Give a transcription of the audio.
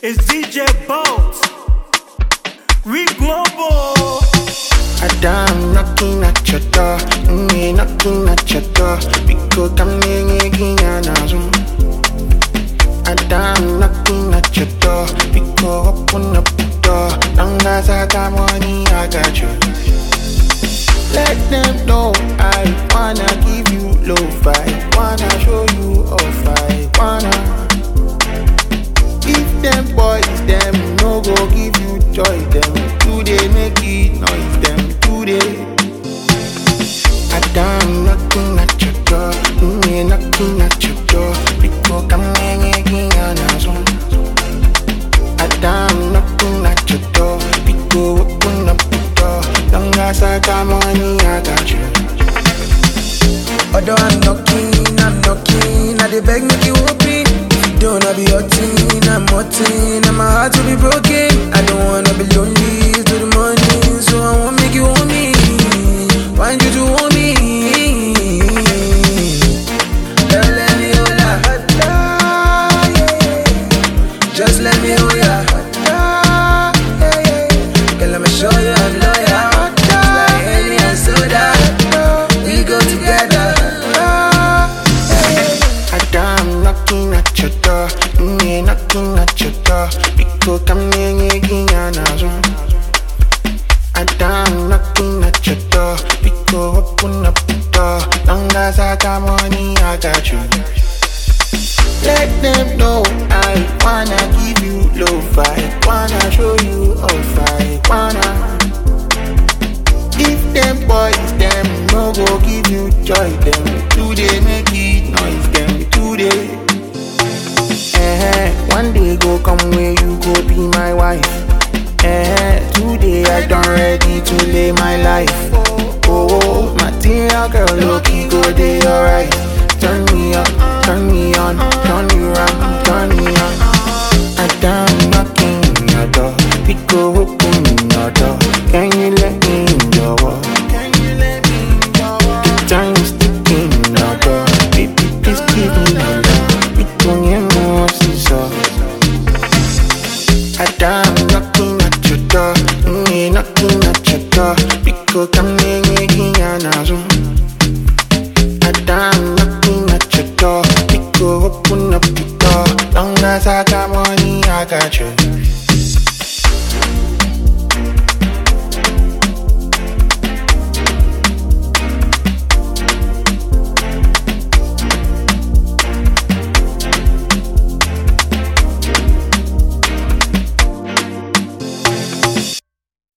It's DJ Bolt. We global. I'm knocking at your door, knocking at your door. Because I'm knocking at your door. I'm knocking at your door. Because open up the door. Long as I got money, I got you. Let them know I wanna give you low vibe, wanna show you off, I wanna. If them boys, them no go give you joy, them today make it noise, them today. I'm knocking at your door, knocking at your door, because I'm hanging on a zone. I'm knocking at your door, because open up the door. Long as I got money, I got you. Although I'm knocking, I dey beg make you open. If you don't, I'll be hurting, I'm hurting, and my heart will be broken. I don't wanna be lonely to the morning, so I won't make you hold me. Want you to hold me. Girl, let me hold ya. Just let me hold ya. Girl, let me show you I'm loyal. Just like Henny and soda, we go together. I'm knocking at your door, knocking at your door, because I'm hanging on a zone. I'm knocking at your door, because open up the door. Long as I got money, I got you. Let them know I wanna give you low vibe, wanna show you off, I wanna. If them boys, them no go give you joy, them today make it noise, them today. One day go come where you go be my wife. Today I done ready to lay my life. Oh, material girl, look-y go day alright. Turn me up, turn me on, turn me round, turn me on. I'm knocking your door, we go open your door.